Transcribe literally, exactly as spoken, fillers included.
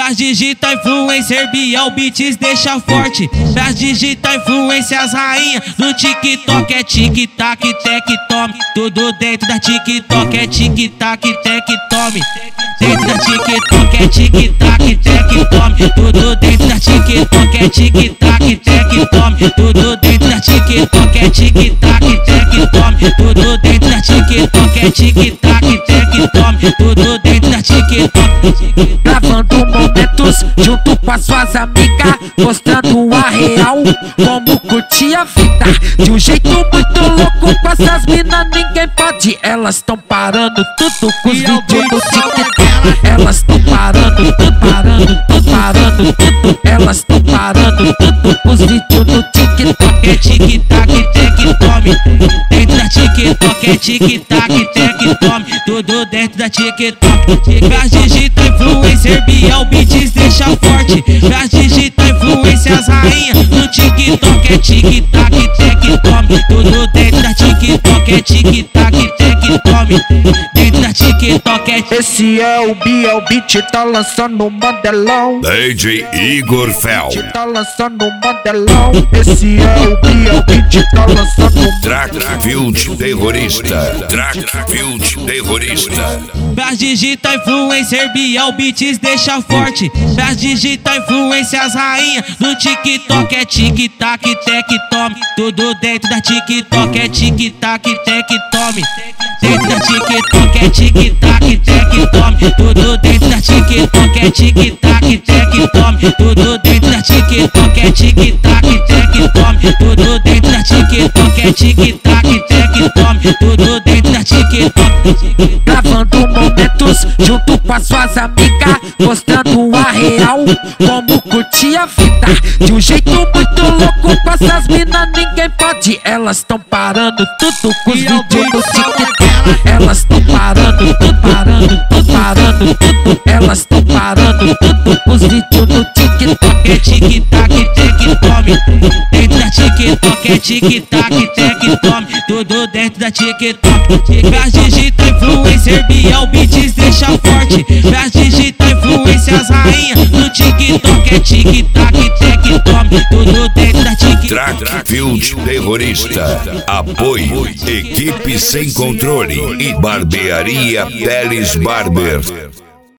Pras digital influencer, Biel Beats deixa forte. Pras digital influencer, as rainhas do TikTok. É tic-tac, tec, tome. Tudo dentro da TikTok. É tic-tac, tec, tome. Dentro da TikTok é tic-tac, tec, tome. Tudo dentro da TikTok. É tic-tac, tec, tome. Tudo dentro da TikTok. É tic-tac, tec, tome. Tudo dentro da TikTok. É tic-tac, tec, tome. Tudo dentro da TikTok. Gravando momentos junto com as suas amigas, mostrando a real, como curtir a vida de um jeito muito louco. Com essas minas ninguém pode. Elas tão parando tudo com os vídeos do TikTok. Elas tão parando tudo, parando tudo, parando tudo. Elas tão parando tudo com os vídeos do TikTok. É tic-tac, tec, tome. Dentro da TikTok é tic-tac, tec, tome. Tudo dentro da TikTok. Pras digital influencer, Biel Beats deixa forte. Pras digital influencer, as rainhas do TikTok. É tic-tac, tec, tome. Tudo dentro da TikTok. É tic-tac, tec, tome. Dentro da TikTok é. Esse é o Biel Beats, tá lançando um modelão. D J Igor Fel. Tá lançando um modelão. Esse é o Biel Beats, tá lançando um Trackfield terrorista. Trackfield terrorista. Pras digital influencer, Biel Beats deixa forte. Pras digital influencer, as rainhas do TikTok. É tic-tac, tec, tome. Tudo dentro da TikTok. É tic-tac, tec, tome. Dentro da TikTok é tic-tac, tec, tome. Tudo dentro da TikTok. É tic-tac, tec, tome. Tudo dentro da TikTok. É tic-tac, tec, tome. Tudo dentro da TikTok. É tic-tac, tec, tome. Tudo dentro da TikTok. Gravando momentos junto com as suas amigas, mostrando a real, como curtir a vida de um jeito muito louco. Com essas minas ninguém pode. Elas tão parando tudo com os vídeos do TikTok. Elas tão parando tudo, parando tudo, parando tudo. Elas tão parando tudo com os vídeos do TikTok. É tic-tac, tec, tome. Dentro da TikTok é tic-tac, tec, tome. Tudo dentro da TikTok. Pras digital influencer, Biel Beats deixa forte. Pras digital influencer, as rainhas do TikTok. É tic-tac, tec, tome. Tudo dentro da TikTok. Trackfield terrorista. Apoio Equipe Sem Controle e Barbearia Peles Barber.